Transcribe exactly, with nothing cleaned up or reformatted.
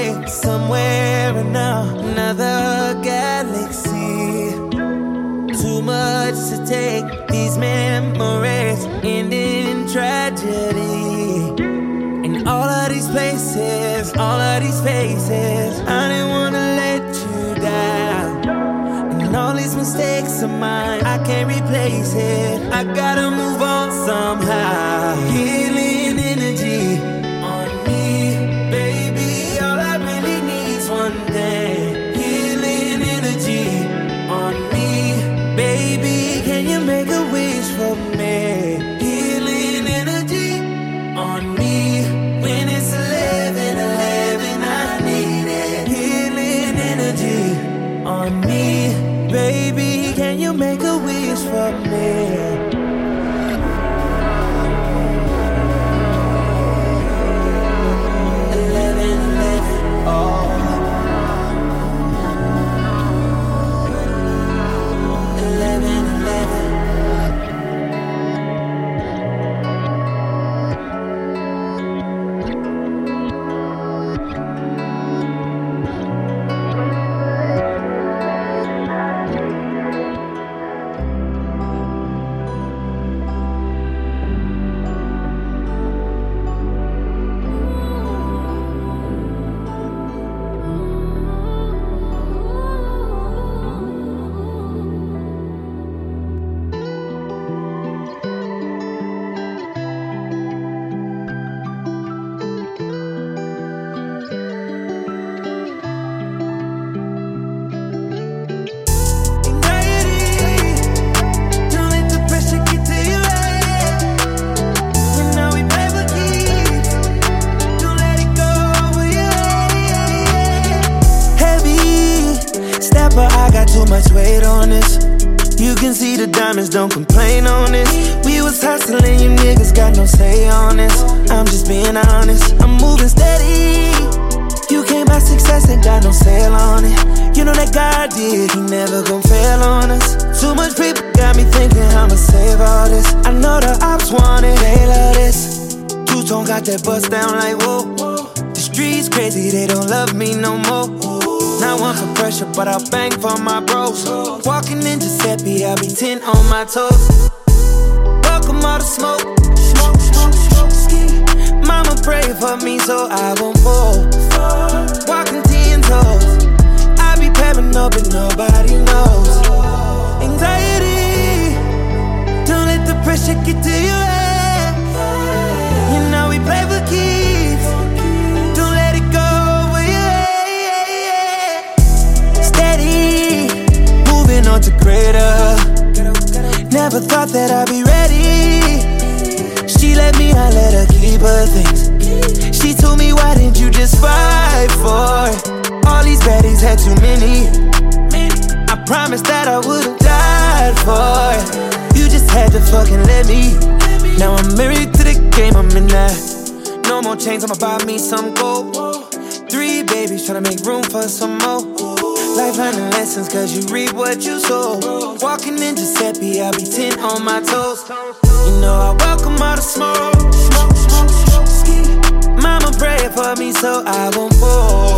away somewhere in another galaxy. Too much to take, these memories end in tragedy. In all of these places, all of these faces, I didn't wanna let you down. And all these mistakes of mine, I can't replace it. I gotta move on somehow. Healing energy on me, baby. All I really need's one thing. Healing energy on me, baby. Can you make a wish for me? Healing energy on me. When it's eleven eleven, I need it. Healing energy on me, baby. Can you make a wish for me? Don't complain on this. We was hustling, you niggas got no say on this. I'm just being honest, I'm moving steady. You came by success, ain't got no sale on it. You know that God did, he never gon' fail on us. Too much people got me thinking I'ma save all this. I know the ops want it, they love this. Two-tone got that bust down like whoa. The streets crazy, they don't love me no more. Not one for pressure, but I'll bang for my bros. Walking in Giuseppe, I'll be ten on my toes. Welcome all the smoke. Mama pray for me so I won't fall. Walking ten toes. I be paranoid, but nobody knows. Anxiety, don't let the pressure get to your head. You know we play for keeps. Don't let it go. On to greater. Never thought that I'd be ready. She let me, I let her keep her things. She told me, why didn't you just fight for it? All these baddies had too many. I promised that I would've died for it. You just had to fucking let me. Now I'm married to the game, I'm in that. No more chains, I'ma buy me some gold. Three babies, tryna make room for some more. Life learning lessons, cause you reap what you sow. Walking in Giuseppe, I'll be ten on my toes. You know I welcome all the smoke. Mama pray for me so I won't fall.